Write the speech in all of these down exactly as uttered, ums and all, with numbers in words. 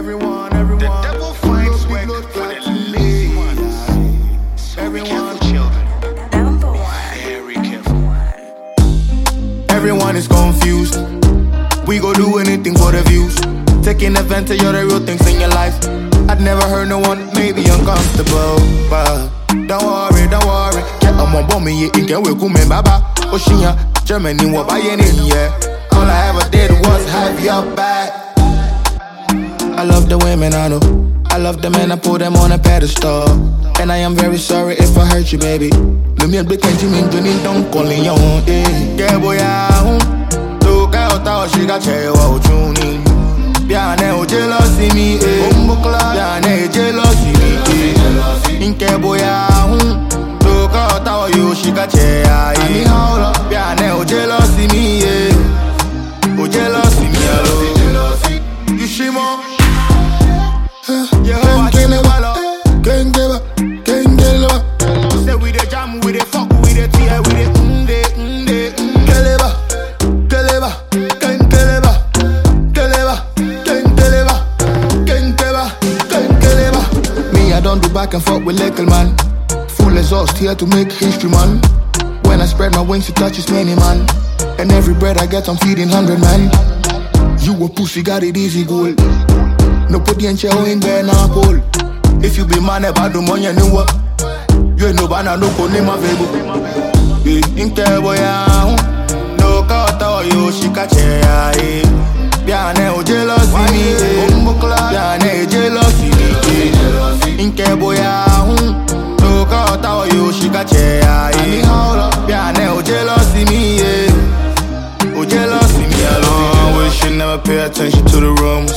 everyone, everyone. The devil finds work for the lazy ones. So everyone. Be careful, children. Number one. Very careful. Everyone is confused. We go do anything for the views. Taking advantage of the real things in your life. I'd never heard no one maybe uncomfortable, but don't worry, don't worry. Get on my bomb, you can we come in Baba. Oceania, Germany, what buy any yeah. All I ever did was have your back. I love the women I know. I love the men I put them on a pedestal. And I am very sorry if I hurt you, baby. Let me a big and Jimmy Johnny don't call you on. Yeah, boy, I look out how she got you out tuning. Biane o jealousy me, eh. Biane jealousy me, eh. Inke boya hun, look out how you she got you. Biane o jealousy me, eh. O jealousy me, hello. You shimo. Yeah, I give me wallow. Can't give up, can't give up. Say we the jam, we the fuck, we the tear, we the mde, mde, mde. Keleba, keleba, can't keleba, keleba, can't keleba, can't keleba, can't keleba. Me, I don't do back and forth with little man. Full exhaust here to make history, man. When I spread my wings, it touches many, man. And every bread I get, I'm feeding hundred, man. You a pussy, got it easy, goal. No put the encheo in there now, Paul. If you be man about the money, you know what? You ain't no banana, no cone, my baby. In Keboya, no kata, you she catch ya. Biane o jealousy me, Biane jealousy me. In Keboya, no kata, you she catch ya. Biane o jealousy me, o jealousy me alone. We should never pay attention to the rumors.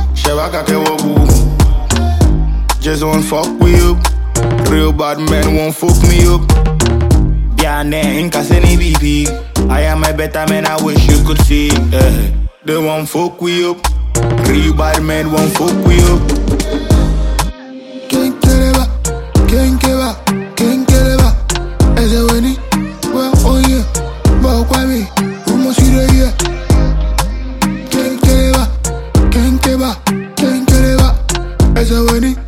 Just won't fuck with you. Real bad men won't fuck me up. Biane in Kaseni B P. I am a better man, I wish you could see. Uh, they won't fuck with you. Real bad men won't fuck with you. Can't get it back, can't get back, can't get it back. As a winnie, well, oh yeah, but why me? Who must you there, yeah? Can't get it back, can't get back, can't get it back. As a winnie.